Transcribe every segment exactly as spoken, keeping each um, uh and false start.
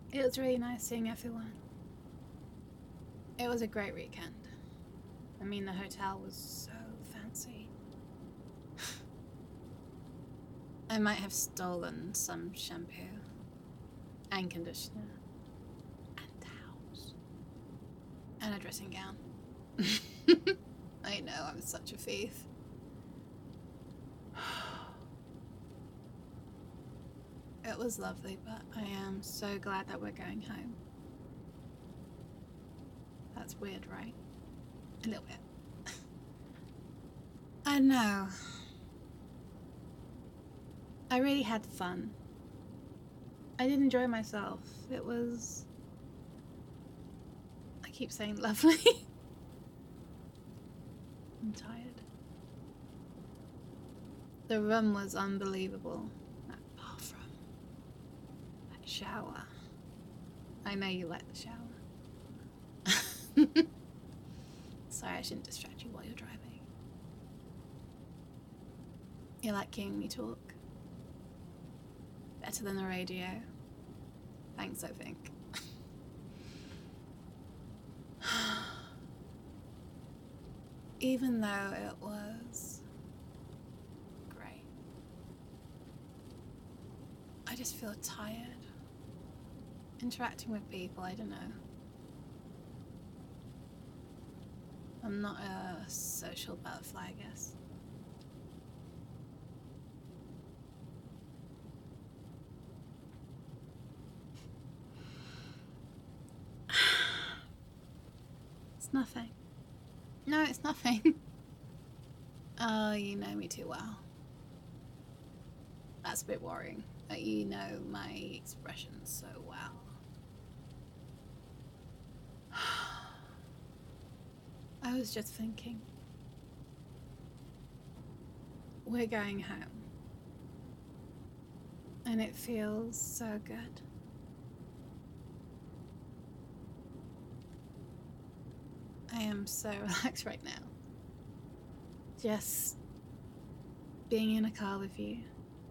It was really nice seeing everyone. It was a great weekend. I mean, the hotel was so fancy. I might have stolen some shampoo and conditioner and towels and a dressing gown. I know, I'm such a thief. It was lovely, but I am so glad that we're going home. That's weird, right? A little bit. I know. I really had fun. I did enjoy myself. It was... I keep saying lovely. I'm tired. The room was unbelievable. That bathroom. That shower. I know you like the shower. Sorry, I shouldn't distract you while you're driving. You like hearing me talk? Better than the radio. Thanks, I think. Even though it was great, I just feel tired. Interacting with people, I don't know. I'm not a social butterfly, I guess. It's nothing. No, it's nothing. Oh, you know me too well. That's a bit worrying, that you know my expressions so well. I was just thinking. We're going home. And it feels so good. I am so relaxed right now. Just being in a car with you.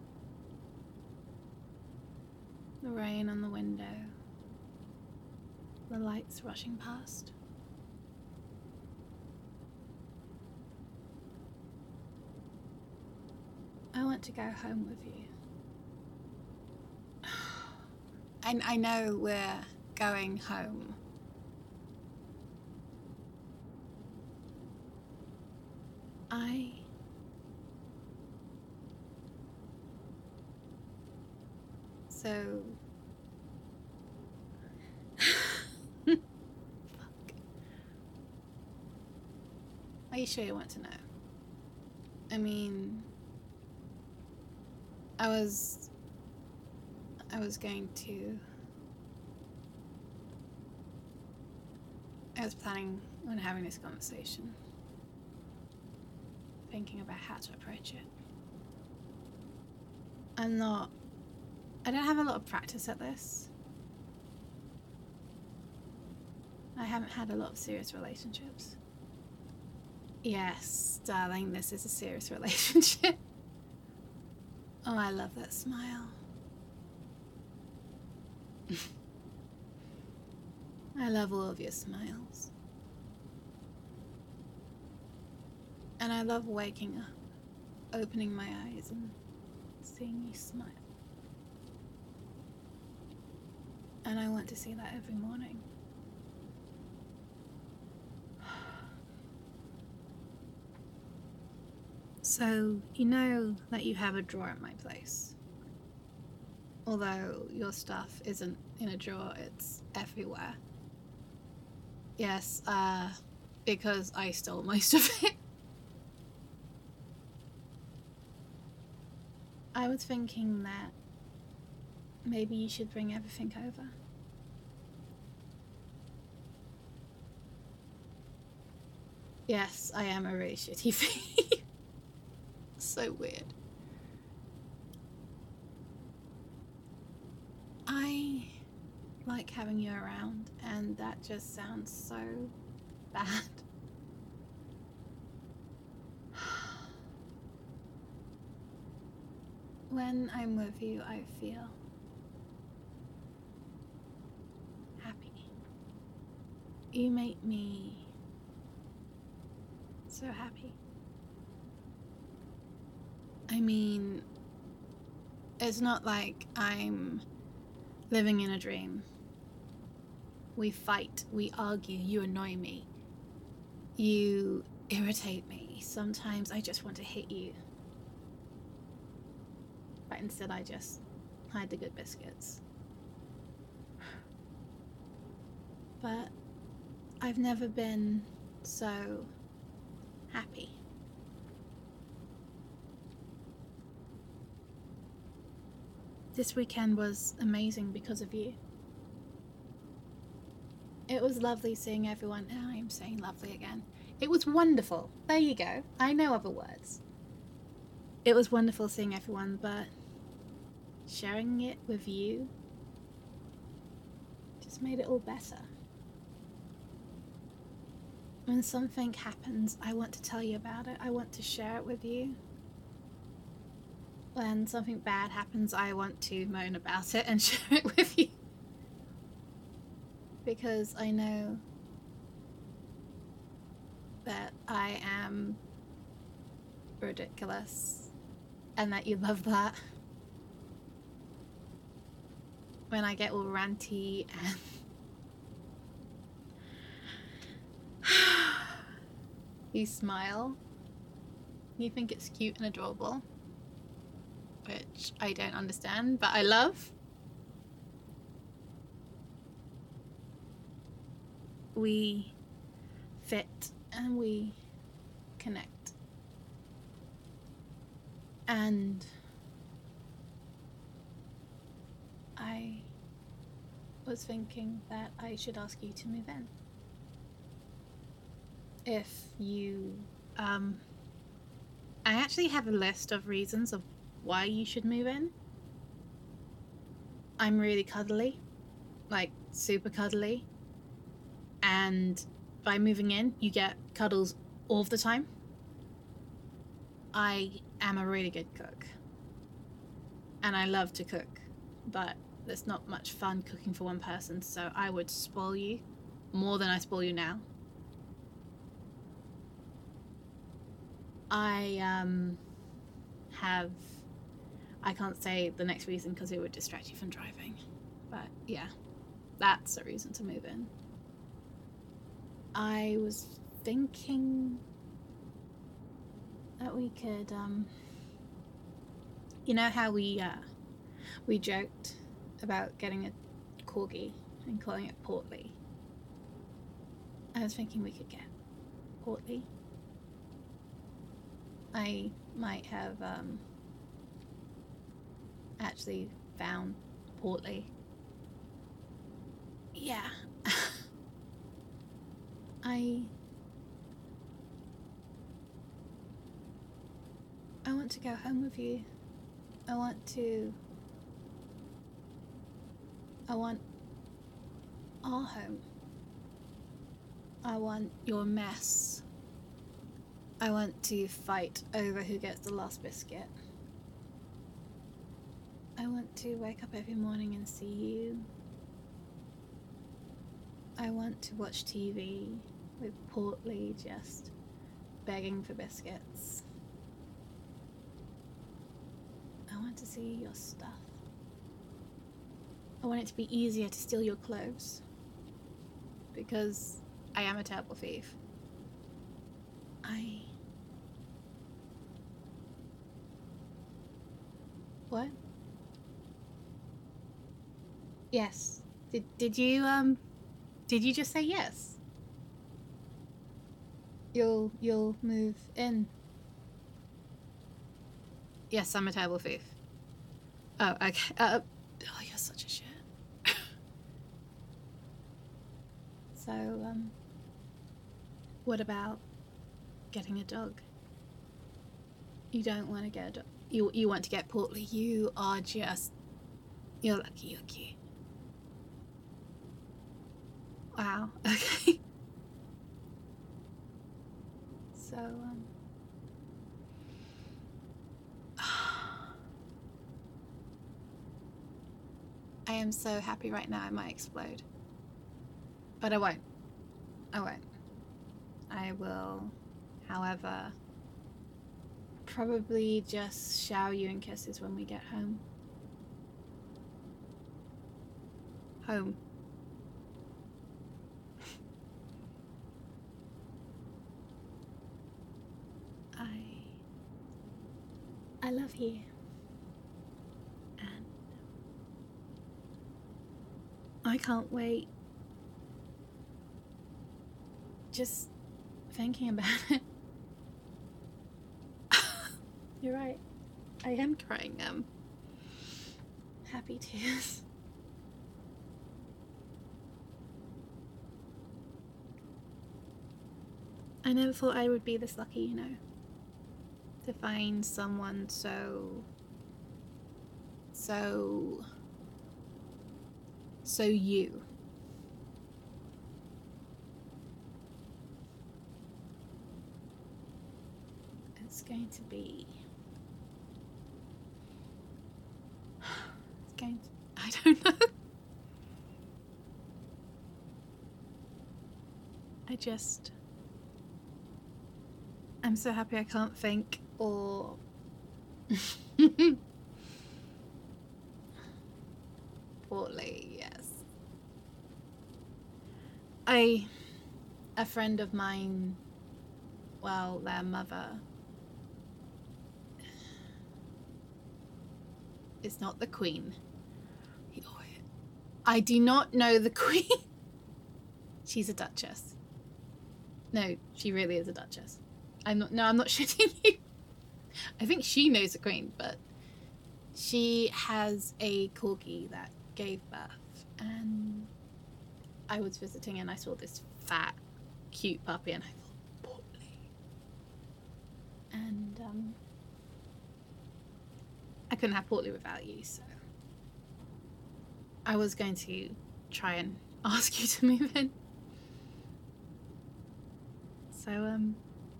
The rain on the window. The lights rushing past. I want to go home with you. And I know we're going home. I... So... Fuck. Are you sure you want to know? I mean... I was... I was going to... I was planning on having this conversation. Thinking about how to approach it. I'm not... I don't have a lot of practice at this. I haven't had a lot of serious relationships. Yes, darling, this is a serious relationship. Oh, I love that smile. I love all of your smiles. And I love waking up, opening my eyes and seeing you smile. And I want to see that every morning. So, you know that you have a drawer at my place. Although your stuff isn't in a drawer, it's everywhere. Yes, uh, because I stole most of it. I was thinking that maybe you should bring everything over. Yes, I am a really shitty thief. So weird. I like having you around, and that just sounds so bad. When I'm with you, I feel You make me so happy. I mean, it's not like I'm living in a dream. We fight, we argue, you annoy me. You irritate me. Sometimes I just want to hit you. But instead I just hide the good biscuits. But I've never been so happy. This weekend was amazing because of you. It was lovely seeing everyone. Now I'm saying lovely again. It was wonderful. There you go. I know other words. It was wonderful seeing everyone, but sharing it with you just made it all better. When something happens, I want to tell you about it. I want to share it with you. When something bad happens, I want to moan about it and share it with you. Because I know that I am ridiculous and that you love that. When I get all ranty and you smile, you think it's cute and adorable, which I don't understand, but I love. We fit and we connect. And I was thinking that I should ask you to move in. If you, um, I actually have a list of reasons of why you should move in. I'm really cuddly, like super cuddly. And by moving in, you get cuddles all the time. I am a really good cook. And I love to cook, but there's not much fun cooking for one person, so I would spoil you more than I spoil you now. I um have... I can't say the next reason because it would distract you from driving. But yeah, that's a reason to move in. I was thinking that we could, um, you know how we, uh, we joked about getting a corgi and calling it Portly? I was thinking we could get Portly. I might have, um, actually found Portly. Yeah. I... I want to go home with you. I want to... I want our home. I want your mess. I want to fight over who gets the last biscuit. I want to wake up every morning and see you. I want to watch T V with Portly just begging for biscuits. I want to see your stuff. I want it to be easier to steal your clothes. Because I am a terrible thief. I... What? Yes. Did, did you, um... Did you just say yes? You'll, you'll move in. Yes, I'm a terrible thief. Oh, okay. Uh, oh, you're such a shit. So, um... what about getting a dog? You don't want to get a dog. You, you want to get Portly. You are just... You're lucky, you're cute. Wow, okay. So, um... I am so happy right now I might explode. But I won't. I won't. I will, however, probably just shower you in kisses when we get home. Home. I... I love you. And I can't wait. Just thinking about it. You're right. I am crying um happy tears. I never thought I would be this lucky, you know, to find someone so so so you. It's going to be it's going to I don't know. I just I'm so happy I can't think or Portly, yes. I a friend of mine, well, their mother is not the queen. I do not know the queen. She's a duchess. No, she really is a duchess. I'm not. No, I'm not shitting you. I think she knows the queen, but she has a corgi that gave birth, and I was visiting and I saw this fat, cute puppy, and I thought, Portly. And um, I couldn't have Portly without you, so I was going to try and ask you to move in. So um,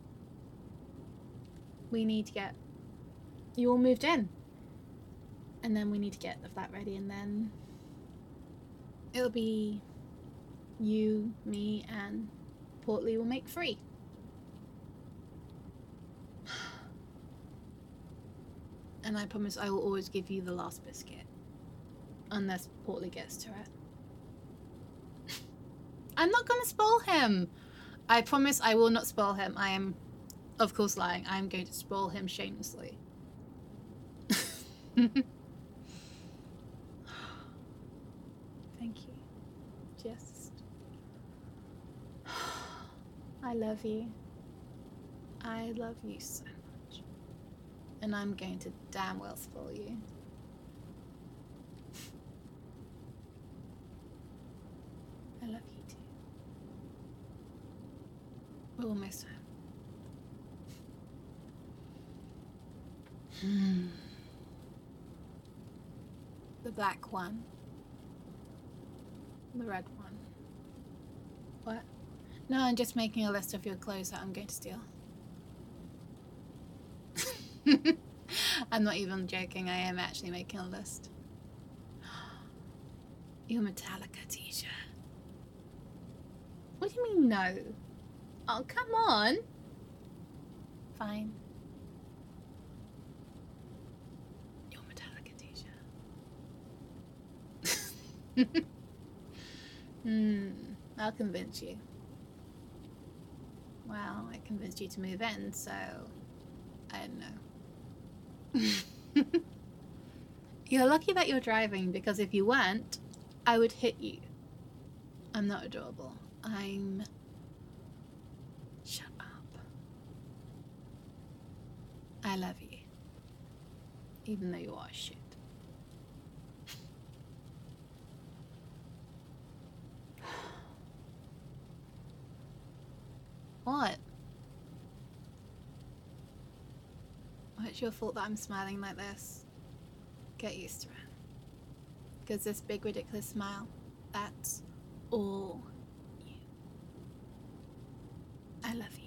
we need to get you all moved in, and then we need to get the flat ready, and then it'll be you, me, and Portly will make three. And I promise I will always give you the last biscuit, unless Portly gets to it. I'm not gonna spoil him. I promise I will not spoil him. I am, of course, lying. I am going to spoil him shamelessly. Thank you. Just... I love you. I love you so much. And I'm going to damn well spoil you. I love you too. We're almost home. Hmm. The black one. The red one. What? No, I'm just making a list of your clothes that I'm going to steal. I'm not even joking, I am actually making a list. Your Metallica t-shirt. What do you mean no? Oh, come on. Fine. Your Metallica t-shirt. Hmm, I'll convince you. Well, I convinced you to move in, so I don't know. You're lucky that you're driving, because if you weren't, I would hit you. I'm not adorable. I'm... Shut up. I love you. Even though you are shit. What? It's your fault that I'm smiling like this. Get used to it. Because this big ridiculous smile, that's all you. I love